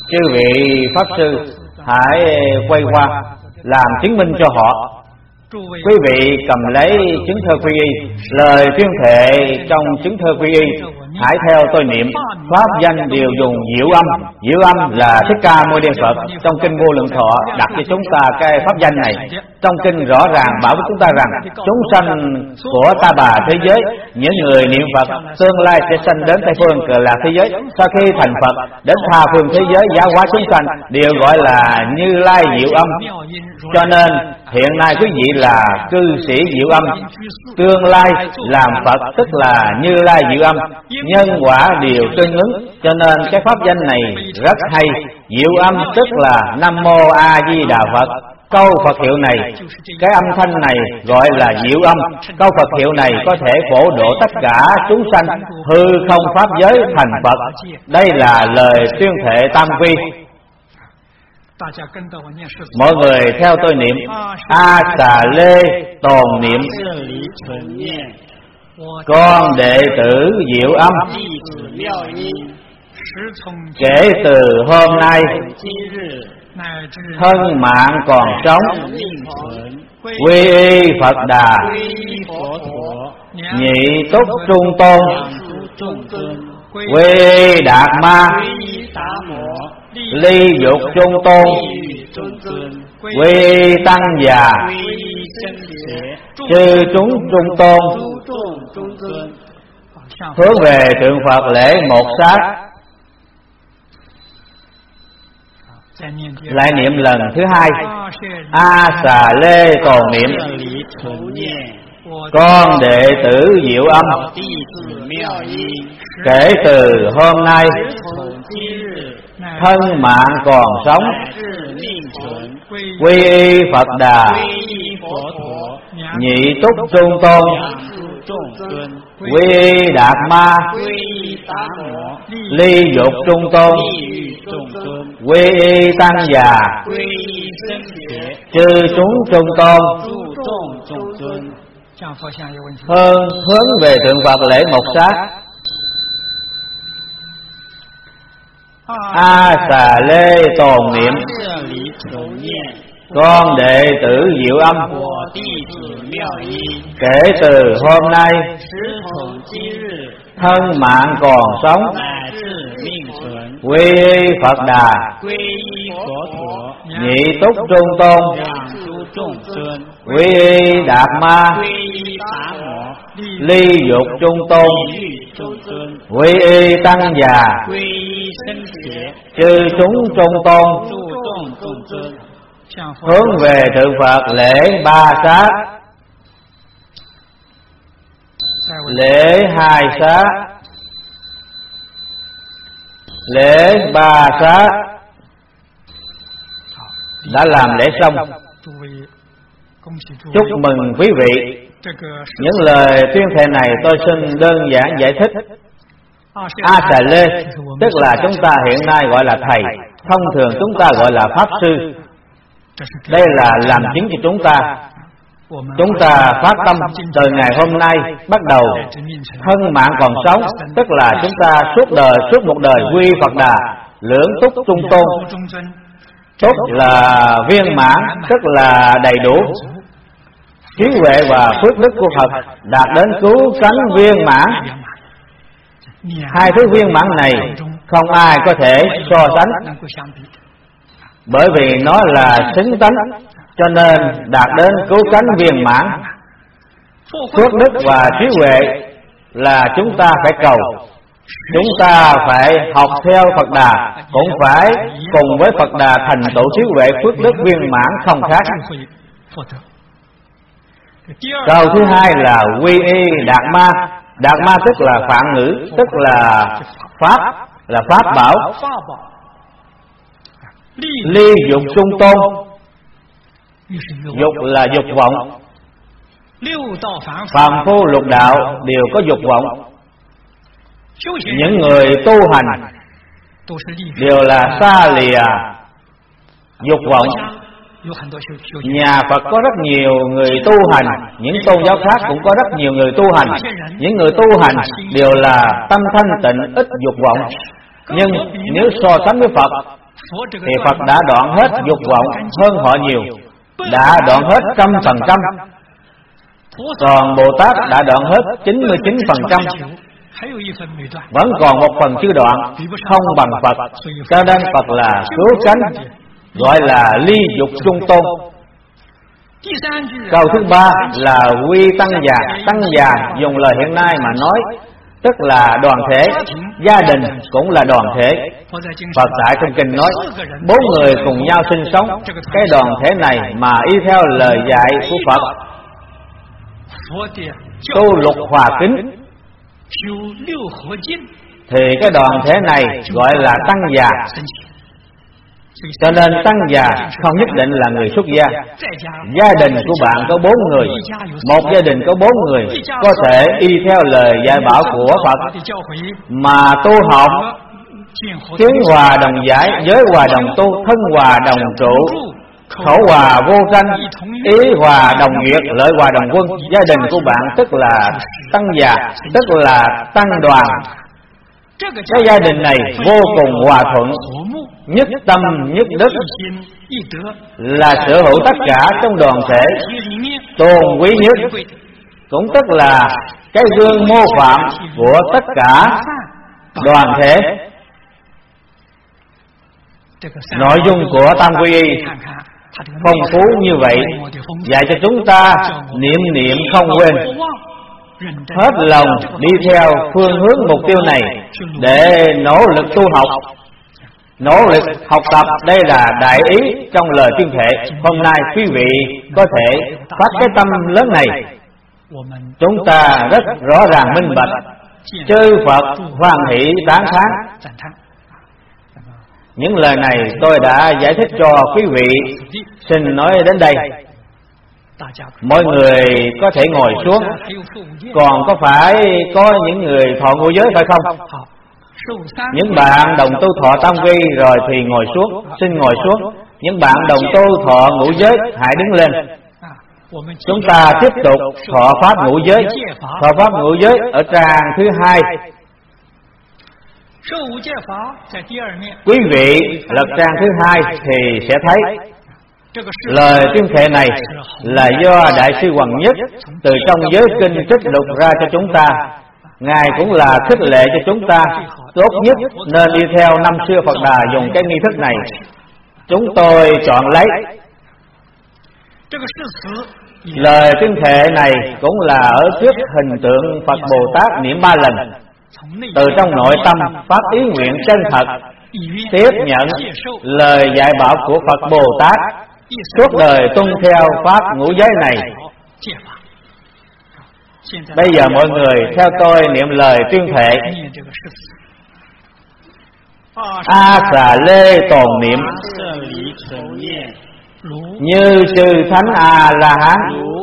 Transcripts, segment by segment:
Chư vị Pháp Sư hãy quay qua làm chứng minh cho họ. Quý vị cầm lấy chứng thơ quy y, lời tuyên thệ trong chứng thơ quy y, hãy theo tôi niệm. Pháp danh đều dùng diệu âm. Diệu âm là Thích Ca Mâu Ni Phật trong kinh Vô Lượng Thọ đặt cho chúng ta cái pháp danh này. Trong kinh rõ ràng bảo với chúng ta rằng chúng sanh của ta bà thế giới, những người niệm Phật tương lai sẽ sanh đến Tây phương Cực Lạc thế giới. Sau khi thành Phật đến tha phương thế giới giáo hóa chúng sanh đều gọi là Như Lai diệu âm. Cho nên hiện nay quý vị là cư sĩ diệu âm, tương lai làm Phật tức là Như Lai diệu âm, nhân quả đều tương ứng. Cho nên cái pháp danh này rất hay. Diệu âm tức là Nam Mô A Di Đà Phật. Câu Phật hiệu này, cái âm thanh này gọi là diệu âm. Câu Phật hiệu này có thể phổ độ tất cả chúng sanh hư không pháp giới thành Phật. Đây là lời tuyên thệ tam quy. Mọi người theo tôi niệm A Xà Lê tồn niệm. Con đệ tử diệu âm, kể từ hôm nay thân mạng còn sống, quy y Phật Đà, nhị túc trung tôn, quy y Đạt Ma, ly dục trung tôn, quy y Tăng Già, chư chúng trung tôn, hướng về tượng Phật lễ một sát. Lại niệm lần thứ hai A Xà Lê tồn niệm. Con đệ tử diệu âm, kể từ hôm nay thân mạng còn sống, quy y Phật Đà, nhị túc trung tôn, quy y Đạt Ma, ly dục trung tôn, quy y Tăng Già, chư chúng trung tôn, hướng về tượng Phật lễ một sát. A Xà Lê tồn niệm. Con đệ tử diệu âm, kể từ hôm nay thân mạng còn sống, quy y Phật Đà, nhị túc trung tôn, quy y Đạt Ma, ly dục trung tôn, quy y Tăng Già, chư chúng trung tôn, hướng về tượng Phật lễ ba sát. Lễ hai sát, lễ ba sát. Đã làm lễ xong. Chúc mừng quý vị. Những lời tuyên thệ này tôi xin đơn giản giải thích. A Xà Lê tức là chúng ta hiện nay gọi là thầy, thông thường chúng ta gọi là pháp sư. Đây là làm chứng cho chúng ta. Chúng ta phát tâm từ ngày hôm nay bắt đầu thân mạng còn sống, tức là chúng ta suốt một đời quy Phật Đà, lưỡng túc trung tôn. Túc là viên mãn, tức là đầy đủ. Trí huệ và phước đức của Phật đạt đến cứu cánh viên mãn. Hai thứ viên mãn này không ai có thể so sánh, bởi vì nó là xứng tánh, cho nên đạt đến cứu cánh viên mãn. Phước đức và trí huệ là chúng ta phải cầu. Chúng ta phải học theo Phật Đà, cũng phải cùng với Phật Đà thành tựu trí huệ phước đức viên mãn không khác. Câu thứ hai là quy y Đạt Ma. Đạt Ma tức là phạn ngữ, tức là pháp, là pháp bảo. Ly dục trung tôn. Dục là dục vọng. Phàm phu lục đạo đều có dục vọng. Những người tu hành đều là xa lìa dục vọng. Nhà Phật có rất nhiều người tu hành, những tôn giáo khác cũng có rất nhiều người tu hành. Những người tu hành đều là tâm thanh tịnh, ít dục vọng. Nhưng nếu so sánh với Phật, thì Phật đã đoạn hết dục vọng hơn họ nhiều, đã đoạn hết 100%. Còn Bồ Tát đã đoạn hết 99%, vẫn còn một phần chưa đoạn, không bằng Phật. Cho nên Phật là cứu cánh, gọi là ly dục chung tôn. Câu thứ ba là quy tăng già. Tăng già dùng lời hiện nay mà nói, tức là đoàn thể, gia đình cũng là đoàn thể. Phật tại trong kinh nói 4 người cùng nhau sinh sống, cái đoàn thể này mà y theo lời dạy của Phật, tu lục hòa kính, thì cái đoàn thể này gọi là tăng già. Cho nên tăng già không nhất định là người xuất gia. Gia đình của bạn có 4 người, một gia đình có 4 người, có thể y theo lời dạy bảo của Phật mà tu học, kiến hòa đồng giải, giới hòa đồng tu, thân hòa đồng trụ, khẩu hòa vô tranh, ý hòa đồng duyệt, lợi hòa đồng quân. Gia đình của bạn tức là tăng già, tức là tăng đoàn. Cái gia đình này vô cùng hòa thuận, nhất tâm nhất đức, là sở hữu tất cả trong đoàn thể, tôn quý nhất, cũng tức là cái gương mô phạm của tất cả đoàn thể. Nội dung của Tam Quy Y phong phú như vậy, dạy cho chúng ta niệm không quên, hết lòng đi theo phương hướng mục tiêu này để nỗ lực tu học, nỗ lực học tập. Đây là đại ý trong lời tuyên thệ. Hôm nay quý vị có thể phát cái tâm lớn này, chúng ta rất rõ ràng minh bạch, chư Phật hoan hỷ tán thán. Những lời này tôi đã giải thích cho quý vị, xin nói đến đây. Mọi người có thể ngồi xuống. Còn có phải có những người thọ ngũ giới phải không? Những bạn đồng tu thọ tam quy rồi thì ngồi xuống, xin ngồi xuống. Những bạn đồng tu thọ ngũ giới hãy đứng lên. Chúng ta tiếp tục thọ pháp ngũ giới. Thọ pháp ngũ giới ở trang thứ 2. Quý vị lật trang thứ 2 thì sẽ thấy lời tuyên thệ này là do Đại sư Hoằng Nhất từ trong giới kinh trích lục ra cho chúng ta. Ngài cũng là khích lệ cho chúng ta tốt nhất nên đi theo năm xưa Phật Đà dùng cái nghi thức này. Chúng tôi chọn lấy lời tuyên thệ này cũng là ở trước hình tượng Phật Bồ Tát niệm 3 lần, từ trong nội tâm phát ý nguyện chân thật, tiếp nhận lời dạy bảo của Phật Bồ Tát, suốt đời tuân theo pháp ngũ giới này. Bây giờ mọi người theo tôi niệm lời tuyên thệ. A Xà Lê tồn niệm, như chư Thánh A La Hán,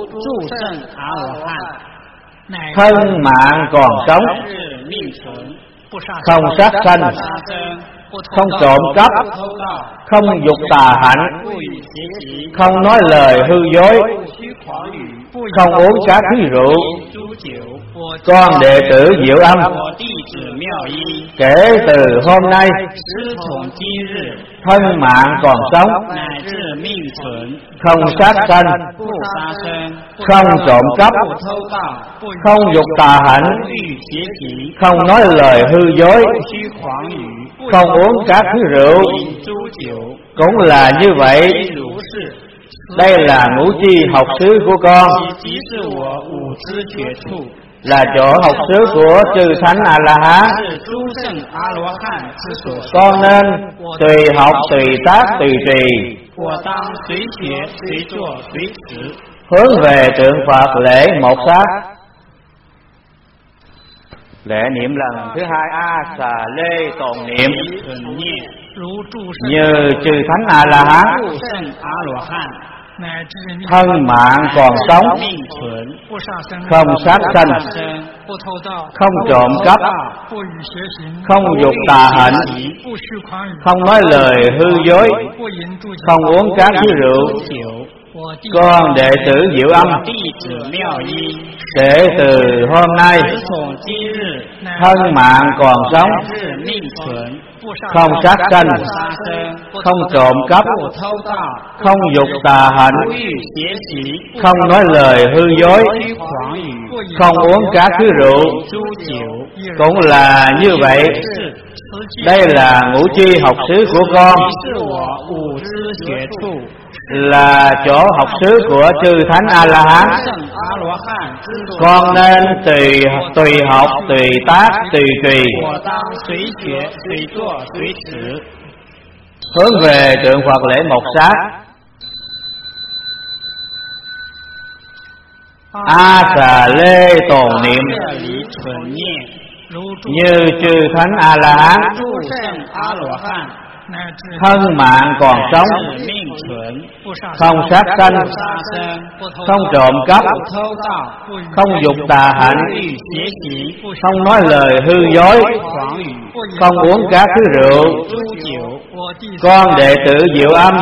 thân mạng còn sống, không sát sanh, không trộm cắp, không dục tà hạnh, không nói lời hư dối, không uống các thứ rượu. Con đệ tử Diệu Âm kể từ hôm nay, thân mạng còn sống, không sát sanh, không trộm cắp, không dục tà hạnh, không nói lời hư dối, không uống các thứ rượu. Cũng là như vậy. Đây là ngũ chi học xứ của con, là chỗ học xứ của chư Thánh A La Hán. Con nên tùy học, tùy tác, tùy trì, hướng về tượng Phật lễ một sát. Lễ niệm lần thứ 2. A Xà Lê tồn niệm, như chư Thánh A La Hán, thân mạng còn sống, không sát sanh, không trộm cắp, không dục tà hạnh, không nói lời hư dối, không uống các thứ rượu. Con đệ tử Diệu Âm Kể từ hôm nay, thân mạng còn sống, không sát sanh, không trộm cắp, không dục tà hạnh, không nói lời hư dối, không uống các thứ rượu, cũng là như vậy. Đây là ngũ chi học xứ của con, là chỗ học xứ của chư thánh A-la-hán. Con nên tùy học, tùy tác, tùy trì, hướng về tượng Phật lễ một sát. A Xà Lê tồn niệm như chư thánh A-la-hán, thân mạng còn sống, không sát sanh, không trộm cắp, không dục tà hạnh, không nói lời hư dối, không uống các thứ rượu. Con đệ tử Diệu Âm,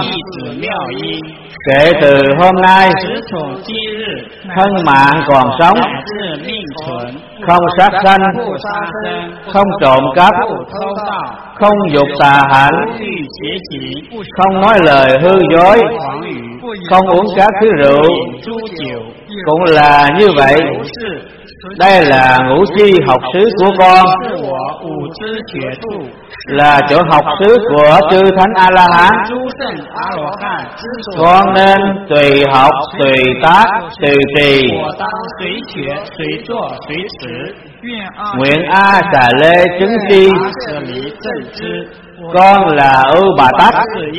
kể từ hôm nay, thân mạng còn sống, không sát sanh, không trộm cắp, không dục tà hạnh, không nói lời hư dối, không uống các thứ rượu, cũng là như vậy. Đây là ngũ chi học xứ của con, là chỗ học xứ của chư thánh A-la-hán. Con nên tùy học, tùy tác, tùy trì. Nguyện A Xà Lê chứng chi, con là Ưu Bà Tát,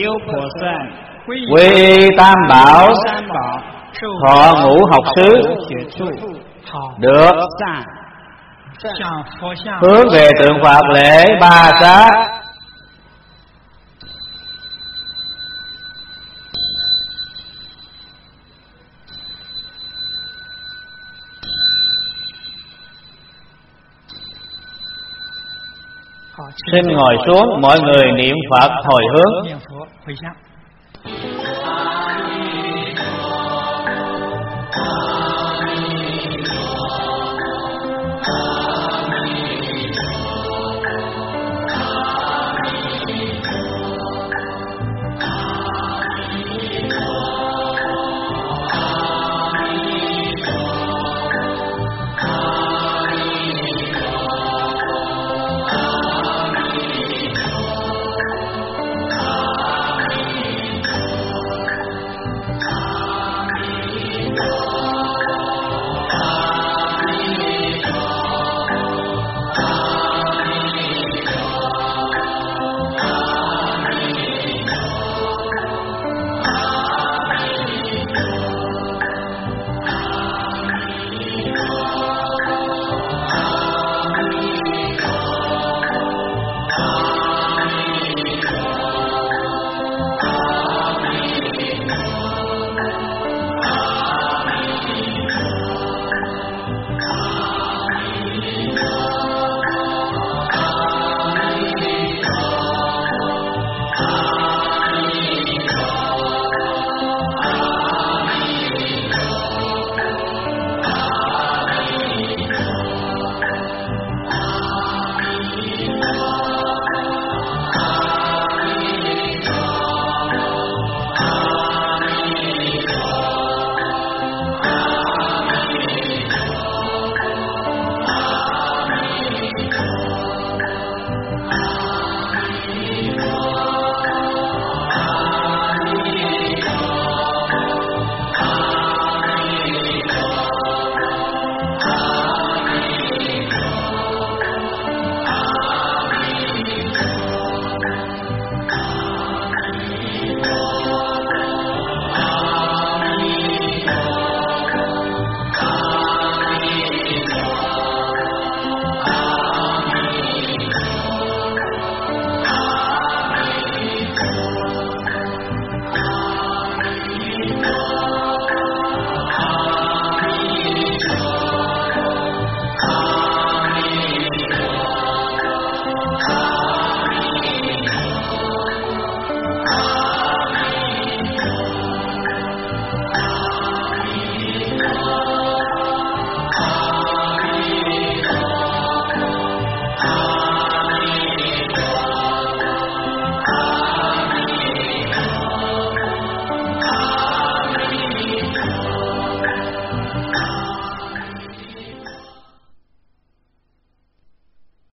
quy y Tam Bảo, thọ ngũ học xứ. Được. Hướng về tượng Phật lễ ba sát. Xin ngồi xuống, mọi người niệm Phật hồi hướng.